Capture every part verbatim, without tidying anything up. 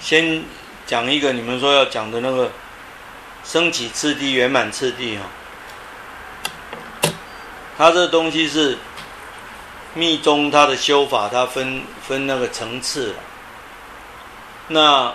先讲一个你们说要讲的那个升起次第、圆满次第哈。它这东西是密宗它的修法，它分分那个层次。那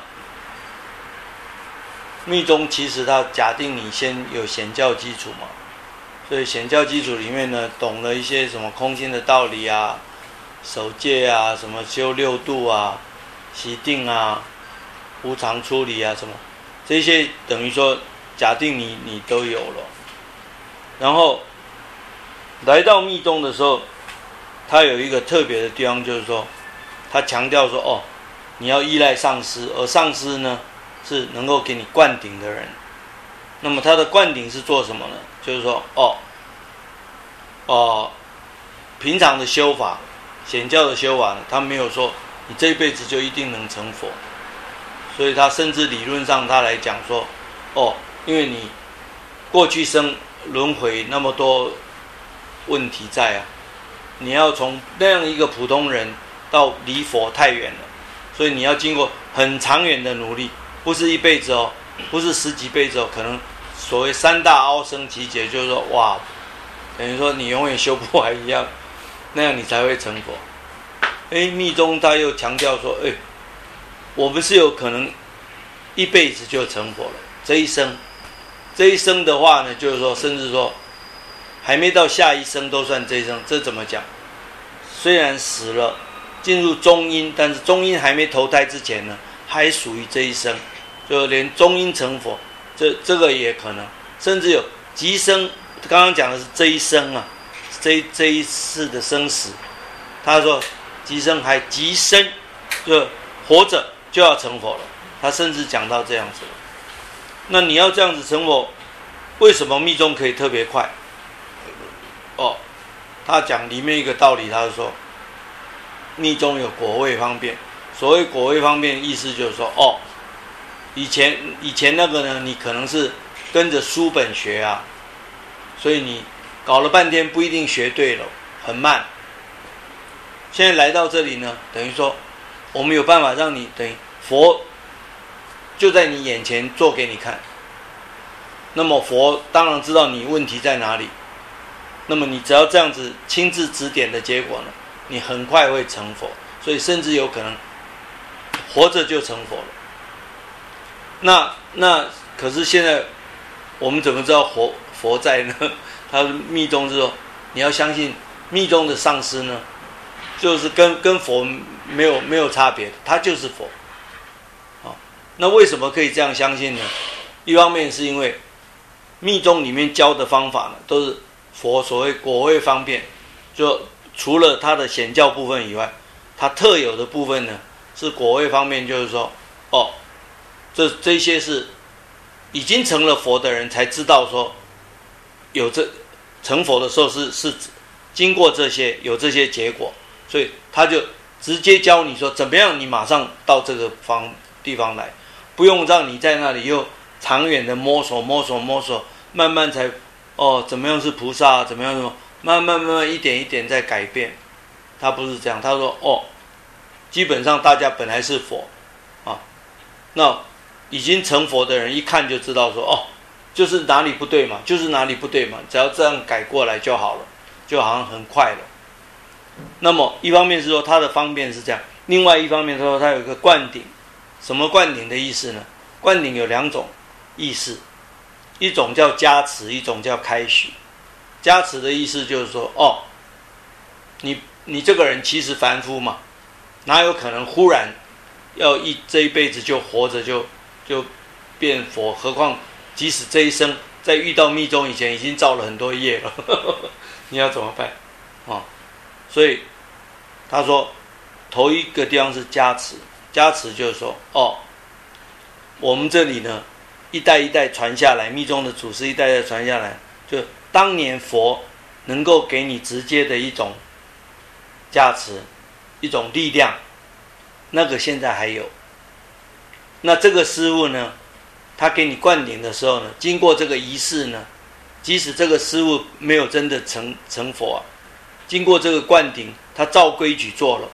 密宗其实它假定你先有显教基础嘛，所以显教基础里面呢，懂了一些什么空性的道理啊、守戒啊、什么修六度啊、习定啊、无常处理啊什么，这些等于说假定你你都有了。然后来到密宗的时候，它有一个特别的地方，就是说它强调说哦，你要依赖上师，而上师呢是能够给你灌顶的人。那么他的灌顶是做什么呢？就是说哦哦，平常的修法，显教的修法呢，他没有说你这一辈子就一定能成佛，所以他甚至理论上他来讲说哦，因为你过去生轮回那么多问题在啊，你要从那样一个普通人到离佛太远了，所以你要经过很长远的努力，不是一辈子哦，不是十几辈子哦，可能所谓三大凹生奇劫，就是说哇，等于说你永远修不完一样，那样你才会成佛。哎，密宗他又强调说，哎，我们是有可能一辈子就成佛了，这一生，这一生的话呢，就是说，甚至说还没到下一生都算这一生，这怎么讲？虽然死了，进入中阴，但是中阴还没投胎之前呢，还属于这一生，就连中阴成佛，这这个也可能，甚至有即生。刚刚讲的是这一生啊，这这一次的生死，他说即生还即生，就活着就要成佛了。他甚至讲到这样子了。那你要这样子成佛，为什么密宗可以特别快？哦，他讲里面一个道理，他是说密宗有果位方便。所谓果位方便，意思就是说，哦，以前以前那个呢，你可能是跟着书本学啊，所以你搞了半天不一定学对了，很慢。现在来到这里呢，等于说我们有办法让你等于佛就在你眼前做给你看。那么佛当然知道你问题在哪里，那么你只要这样子亲自指点的结果呢，你很快会成佛，所以甚至有可能活着就成佛了。那那可是现在我们怎么知道佛佛在呢？他密宗是说你要相信密宗的上师呢，就是跟跟佛没有没有差别，他就是佛。好，那为什么可以这样相信呢？一方面是因为密宗里面教的方法呢，都是佛所谓果位方便，就除了他的显教部分以外，他特有的部分呢是果位方面，就是说，哦，这这些是已经成了佛的人才知道说，有这成佛的时候是是经过这些有这些结果，所以他就直接教你说怎么样，你马上到这个方地方来，不用让你在那里又长远的摸索摸索摸索，慢慢才哦怎么样是菩萨，怎么样什么，慢慢慢慢一点一点在改变。他不是这样，他说哦，基本上大家本来是佛啊，那已经成佛的人一看就知道说哦，就是哪里不对嘛，就是哪里不对嘛，只要这样改过来就好了，就好像很快了。那么一方面是说它的方便是这样，另外一方面说它有一个灌顶。什么灌顶的意思呢？灌顶有两种意思，一种叫加持，一种叫开许。加持的意思就是说，哦，你你这个人其实凡夫嘛，哪有可能忽然要一这一辈子就活着就就变佛？何况即使这一生在遇到密宗以前已经造了很多业了，呵呵呵，你要怎么办？哦，所以他说头一个地方是加持。加持就是说，哦，我们这里呢，一代一代传下来，密宗的祖师一代一代传下来，就当年佛能够给你直接的一种加持，一种力量，那个现在还有。那这个师父呢，他给你灌顶的时候呢，经过这个仪式呢，即使这个师父没有真的成成佛啊，经过这个灌顶，他照规矩做了，